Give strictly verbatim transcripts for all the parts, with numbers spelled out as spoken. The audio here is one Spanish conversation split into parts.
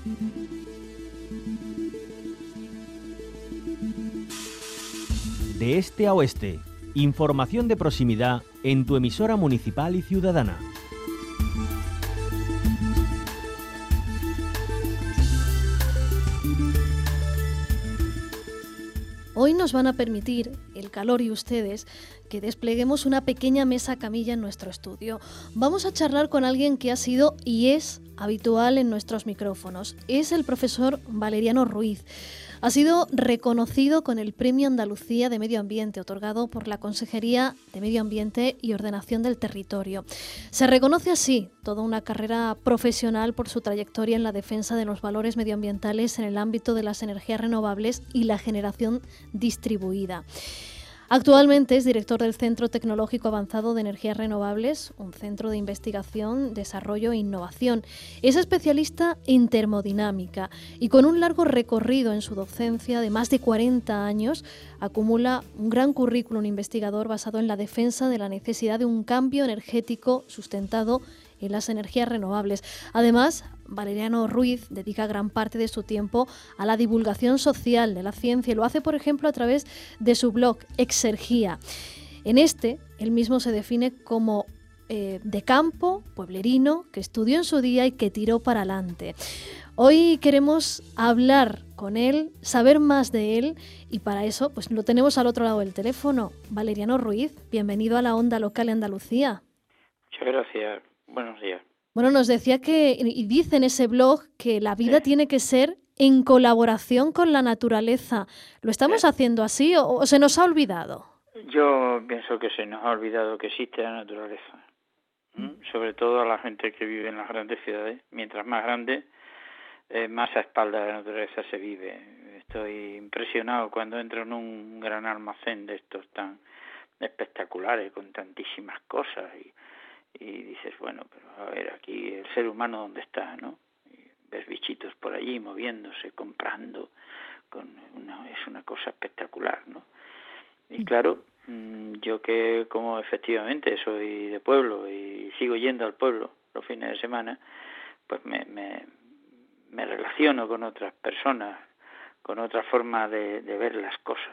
De este a oeste, información de proximidad en tu emisora municipal y ciudadana. Hoy nos van a permitir, el calor y ustedes, que despleguemos una pequeña mesa camilla en nuestro estudio. Vamos a charlar con alguien que ha sido y es habitual en nuestros micrófonos. Es el profesor Valeriano Ruiz. Ha sido reconocido con el Premio Andalucía de Medio Ambiente, otorgado por la Consejería de Medio Ambiente y Ordenación del Territorio. Se reconoce así toda una carrera profesional por su trayectoria en la defensa de los valores medioambientales en el ámbito de las energías renovables y la generación distribuida. Actualmente es director del Centro Tecnológico Avanzado de Energías Renovables, un centro de investigación, desarrollo e innovación. Es especialista en termodinámica y con un largo recorrido en su docencia de más de cuarenta años, acumula un gran currículum investigador basado en la defensa de la necesidad de un cambio energético sustentado en las energías renovables. Además, Valeriano Ruiz dedica gran parte de su tiempo a la divulgación social de la ciencia y lo hace, por ejemplo, a través de su blog Exergía. En este, él mismo se define como eh, de campo, pueblerino, que estudió en su día y que tiró para adelante. Hoy queremos hablar con él, saber más de él y para eso pues lo tenemos al otro lado del teléfono. Valeriano Ruiz, bienvenido a la Onda Local de Andalucía. Muchas gracias. Buenos días. Bueno, nos decía que, y dice en ese blog, que la vida Sí. tiene que ser en colaboración con la naturaleza. ¿Lo estamos Sí. haciendo así o, o se nos ha olvidado? Yo pienso que se nos ha olvidado que existe la naturaleza. ¿Mm? Sobre todo a la gente que vive en las grandes ciudades. Mientras más grande, eh, más a espaldas de la naturaleza se vive. Estoy impresionado cuando entro en un gran almacén de estos tan espectaculares, con tantísimas cosas y Y dices, bueno, pero a ver, aquí el ser humano ¿dónde está, no? Y ves bichitos por allí moviéndose, comprando, con una, es una cosa espectacular, ¿no? Y claro, yo que como efectivamente soy de pueblo y sigo yendo al pueblo los fines de semana, pues me, me, me relaciono con otras personas, con otra forma de, de ver las cosas.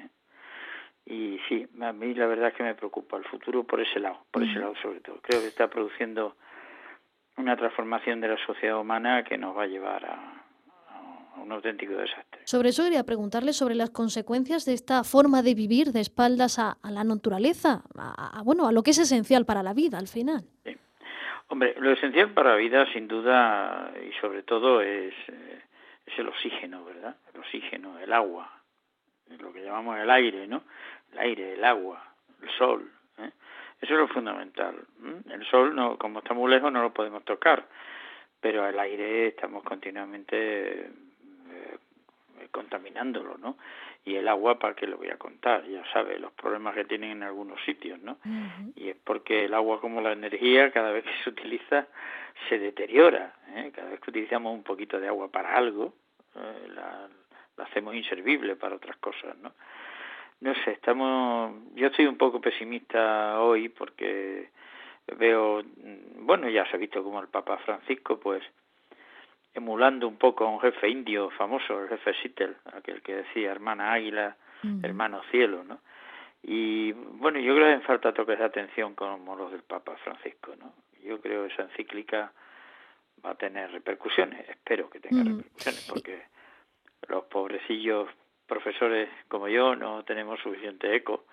Y sí, a mí la verdad es que me preocupa el futuro por ese lado, por ese lado sobre todo. Creo que está produciendo una transformación de la sociedad humana que nos va a llevar a, a un auténtico desastre. Sobre eso quería preguntarle sobre las consecuencias de esta forma de vivir de espaldas a, a la naturaleza, a, a, bueno, a lo que es esencial para la vida al final. Sí. Hombre, lo esencial para la vida sin duda y sobre todo es, es el oxígeno, ¿verdad? El oxígeno, el agua, lo que llamamos el aire, ¿no? El aire, el agua, el sol, ¿eh? Eso es lo fundamental. ¿eh? El sol, no, como está muy lejos, no lo podemos tocar, pero el aire estamos continuamente eh, contaminándolo, ¿no? Y el agua, ¿para qué lo voy a contar? Ya sabe, los problemas que tienen en algunos sitios, ¿no? Uh-huh. Y es porque el agua, como la energía, cada vez que se utiliza, se deteriora, ¿eh? Cada vez que utilizamos un poquito de agua para algo, eh, la la hacemos inservible para otras cosas, ¿no? No sé, estamos... Yo estoy un poco pesimista hoy porque veo... Bueno, ya se ha visto como el Papa Francisco, pues, emulando un poco a un jefe indio famoso, el jefe Sittel, aquel que decía hermana águila, uh-huh. hermano cielo, ¿no? Y, bueno, yo creo que hacen falta toques de atención como los del Papa Francisco, ¿no? Yo creo que esa encíclica va a tener repercusiones, espero que tenga uh-huh. repercusiones, porque... los pobrecillos profesores como yo no tenemos suficiente eco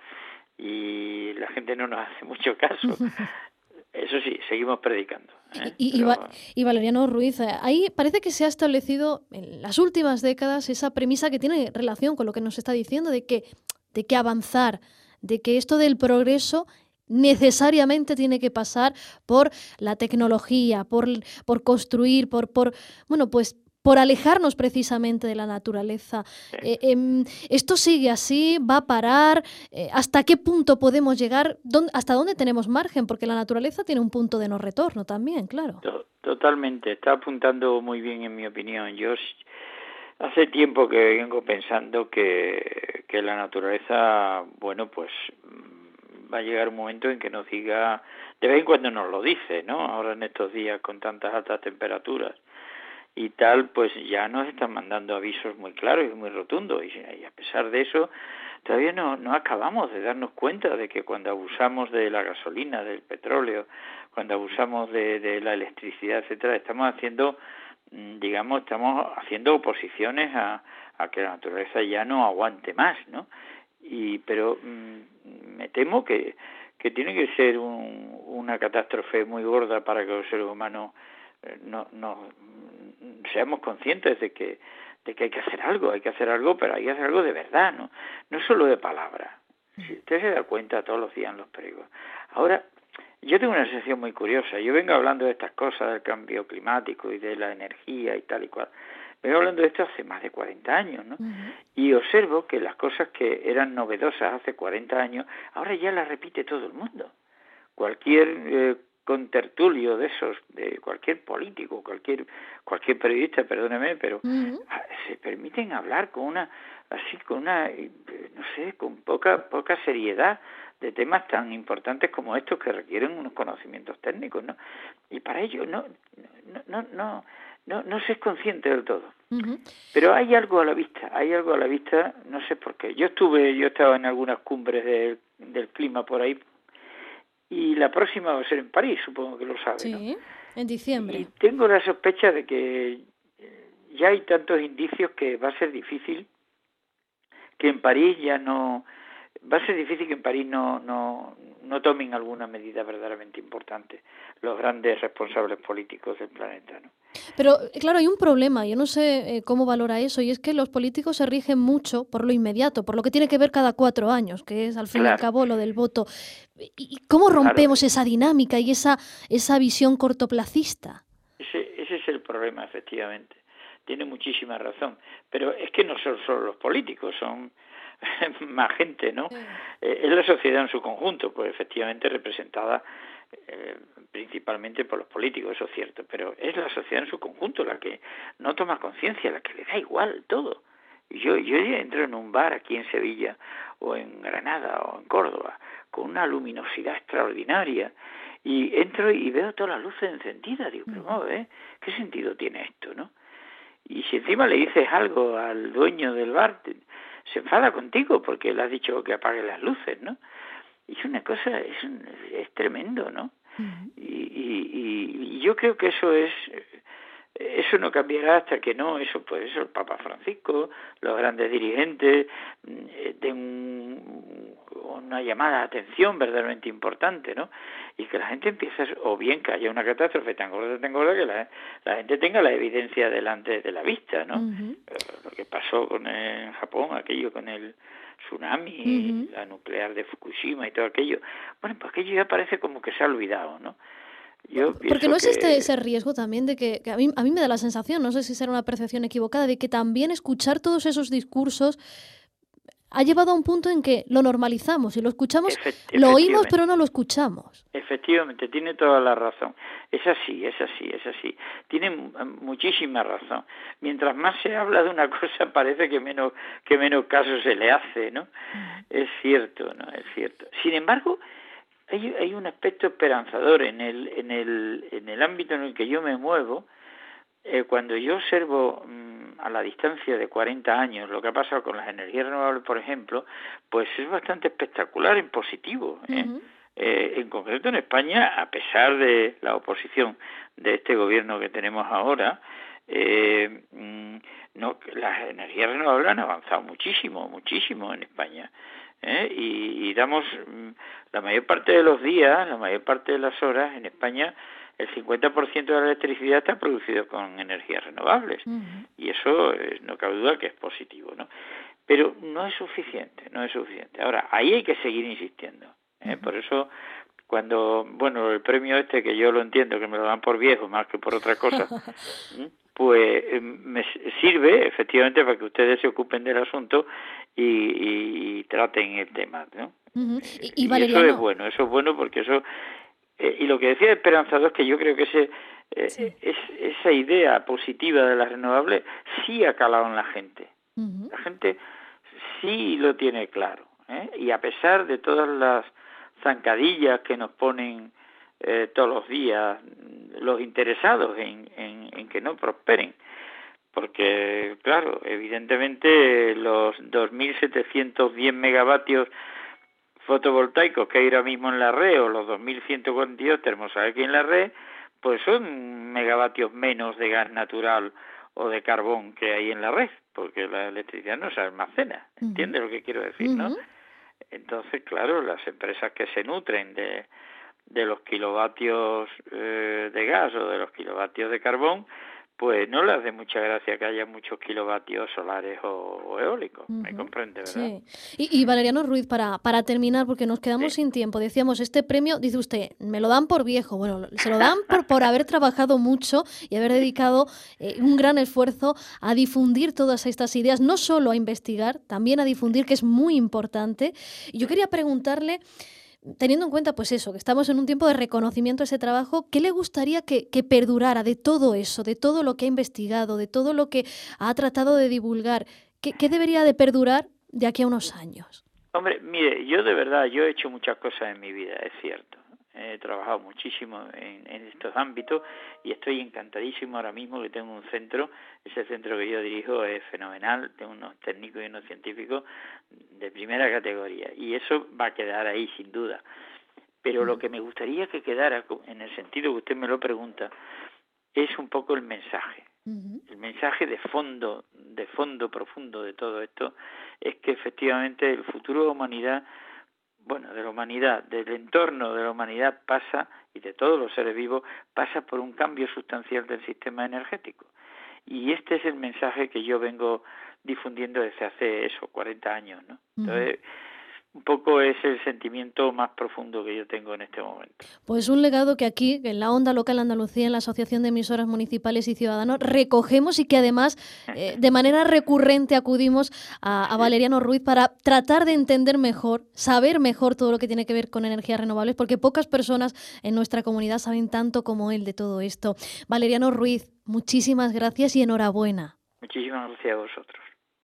y la gente no nos hace mucho caso. Eso sí, seguimos predicando. ¿eh? Y, y, Pero... y Valeriano Ruiz, ahí parece que se ha establecido en las últimas décadas esa premisa que tiene relación con lo que nos está diciendo de que, de que avanzar, de que esto del progreso necesariamente tiene que pasar por la tecnología, por, por construir, por, por, bueno, pues por alejarnos precisamente de la naturaleza. Sí. Eh, eh, ¿Esto sigue así? ¿Va a parar? Eh, ¿Hasta qué punto podemos llegar? ¿Dónde, ¿Hasta dónde tenemos margen? Porque la naturaleza tiene un punto de no retorno también, claro. Totalmente. Está apuntando muy bien, en mi opinión. Yo hace tiempo que vengo pensando que, que la naturaleza, bueno, pues va a llegar un momento en que nos diga, de vez en cuando nos lo dice, ¿no? Ahora en estos días con tantas altas temperaturas, y tal, pues ya nos están mandando avisos muy claros y muy rotundos, y, y a pesar de eso todavía no, no acabamos de darnos cuenta de que cuando abusamos de la gasolina, del petróleo, cuando abusamos de, de la electricidad, etcétera, estamos haciendo, digamos, estamos haciendo oposiciones a, a que la naturaleza ya no aguante más, ¿no? Y pero mmm, me temo que, que tiene que ser un, una catástrofe muy gorda para que los seres humanos eh, no, no seamos conscientes de que de que hay que hacer algo, hay que hacer algo, pero hay que hacer algo de verdad, ¿no? No solo de palabras. Si usted se da cuenta todos los días en los periódicos. Ahora, yo tengo una sensación muy curiosa. Yo vengo hablando de estas cosas, del cambio climático y de la energía y tal y cual. Vengo hablando de esto hace más de cuarenta años, ¿no? Uh-huh. Y observo que las cosas que eran novedosas hace cuarenta años, ahora ya las repite todo el mundo. Cualquier eh, contertulio de esos, de cualquier político, cualquier cualquier periodista, perdóneme, pero uh-huh. se permiten hablar con una, así con una, no sé, con poca poca seriedad de temas tan importantes como estos que requieren unos conocimientos técnicos, ¿no? Y para ello no no no no no, no se es consciente del todo. Uh-huh. Pero hay algo a la vista, hay algo a la vista, no sé por qué. Yo estuve, yo estaba en algunas cumbres de, del clima por ahí. Y la próxima va a ser en París, supongo que lo sabe, sí, ¿no? En diciembre. Y tengo la sospecha de que ya hay tantos indicios que va a ser difícil que en París ya no... Va a ser difícil que en París no, no, no tomen alguna medida verdaderamente importante los grandes responsables políticos del planeta, ¿no? Pero, claro, hay un problema, yo no sé eh, cómo valora eso, y es que los políticos se rigen mucho por lo inmediato, por lo que tiene que ver cada cuatro años, que es al fin Claro. y al cabo lo del voto. ¿Y cómo rompemos Claro. esa dinámica y esa, esa visión cortoplacista? Ese, ese es el problema, efectivamente. Tiene muchísima razón. Pero es que no son solo los políticos, son más gente, ¿no? Sí. Eh, es la sociedad en su conjunto, pues efectivamente representada eh, principalmente por los políticos, eso es cierto, pero es la sociedad en su conjunto la que no toma conciencia, la que le da igual todo. Yo, yo entro en un bar aquí en Sevilla, o en Granada, o en Córdoba, con una luminosidad extraordinaria, y entro y veo todas las luces encendidas, digo, pero vamos a ver, ¿qué sentido tiene esto, no? Y si encima le dices algo al dueño del bar, te, se enfada contigo porque le has dicho que apague las luces, ¿no? Y es una cosa, es, un, es tremendo, ¿no? Uh-huh. Y, y, y yo creo que eso es, eso no cambiará hasta que no, eso pues eso el Papa Francisco, los grandes dirigentes den un, una llamada de atención verdaderamente importante, ¿no? Y que la gente empiece, o bien que haya una catástrofe tan gorda, tan gorda que la, la gente tenga la evidencia delante de la vista, ¿no? Uh-huh. Lo que pasó con el, en Japón, aquello con el tsunami, uh-huh. la nuclear de Fukushima y todo aquello. Bueno, pues aquello ya parece como que se ha olvidado, ¿no? Yo Porque no existe que... ese riesgo también de que, que a, mí, a mí me da la sensación, no sé si será una percepción equivocada, de que también escuchar todos esos discursos ha llevado a un punto en que lo normalizamos y lo escuchamos, Efect- lo oímos pero no lo escuchamos. Efectivamente, tiene toda la razón. Es así, es así, es así. Tiene muchísima razón. Mientras más se habla de una cosa parece que menos que menos caso se le hace, ¿no? Uh-huh. Es cierto, ¿no? Es cierto. Sin embargo, hay, hay un aspecto esperanzador en el en el en el ámbito en el que yo me muevo. Eh, cuando yo observo mmm, a la distancia de cuarenta años lo que ha pasado con las energías renovables, por ejemplo, pues es bastante espectacular en positivo, ¿eh? Uh-huh. Eh, en concreto en España, a pesar de la oposición de este gobierno que tenemos ahora, eh, mmm, no, las energías renovables han avanzado muchísimo, muchísimo en España. ¿Eh? Y, y damos mmm, la mayor parte de los días, la mayor parte de las horas en España, el cincuenta por ciento de la electricidad está producido con energías renovables. Uh-huh. Y eso eh, no cabe duda que es positivo, ¿no? Pero no es suficiente, no es suficiente. Ahora, ahí hay que seguir insistiendo, ¿eh? Uh-huh. Por eso, cuando, bueno, el premio este, que yo lo entiendo, que me lo dan por viejo más que por otra cosa, pues eh, me sirve efectivamente para que ustedes se ocupen del asunto y, y, y traten el tema, ¿no? Uh-huh. Y, y, y Valeriano... eso es bueno, eso es bueno porque eso... Eh, y lo que decía Esperanzador es que yo creo que ese, eh, sí. es, esa idea positiva de las renovables sí ha calado en la gente. Uh-huh. La gente sí lo tiene claro, ¿eh? Y a pesar de todas las zancadillas que nos ponen eh, todos los días los interesados en, en, en que no prosperen. Porque, claro, evidentemente los dos mil setecientos diez megavatios fotovoltaicos que hay ahora mismo en la red, o los dos mil ciento cuarenta y dos termosolares que hay en la red, pues son megavatios menos de gas natural o de carbón que hay en la red, porque la electricidad no se almacena, ¿entiendes uh-huh. lo que quiero decir, no? Uh-huh. Entonces, claro, las empresas que se nutren de, de los kilovatios eh, de gas o de los kilovatios de carbón, pues no les hace mucha gracia que haya muchos kilovatios solares o, o eólicos, uh-huh. ¿me comprende, verdad? Sí. Y, y Valeriano Ruiz, para, para terminar, porque nos quedamos sí. sin tiempo, decíamos, este premio, dice usted, me lo dan por viejo, bueno, se lo dan por, por haber trabajado mucho y haber dedicado eh, un gran esfuerzo a difundir todas estas ideas, no solo a investigar, también a difundir, que es muy importante. Y yo quería preguntarle, teniendo en cuenta, pues eso, que estamos en un tiempo de reconocimiento a ese trabajo, ¿qué le gustaría que, que perdurara de todo eso, de todo lo que ha investigado, de todo lo que ha tratado de divulgar? ¿Qué, qué debería de perdurar de aquí a unos años? Hombre, mire, yo de verdad, yo he hecho muchas cosas en mi vida, es cierto. He trabajado muchísimo en, en estos ámbitos y estoy encantadísimo ahora mismo que tengo un centro. Ese centro que yo dirijo es fenomenal, tengo unos técnicos y unos científicos de primera categoría y eso va a quedar ahí sin duda. Pero lo que me gustaría que quedara, en el sentido que usted me lo pregunta, es un poco el mensaje. Uh-huh. El mensaje de fondo, de fondo profundo de todo esto es que efectivamente el futuro de la humanidad, bueno, de la humanidad, del entorno de la humanidad pasa, y de todos los seres vivos, pasa por un cambio sustancial del sistema energético. Y este es el mensaje que yo vengo difundiendo desde hace eso, cuarenta años, ¿no? Entonces, un poco es el sentimiento más profundo que yo tengo en este momento. Pues un legado que aquí, en la Onda Local Andalucía, en la Asociación de Emisoras Municipales y Ciudadanos, recogemos y que además eh, de manera recurrente acudimos a, a Valeriano Ruiz para tratar de entender mejor, saber mejor todo lo que tiene que ver con energías renovables, porque pocas personas en nuestra comunidad saben tanto como él de todo esto. Valeriano Ruiz, muchísimas gracias y enhorabuena. Muchísimas gracias a vosotros.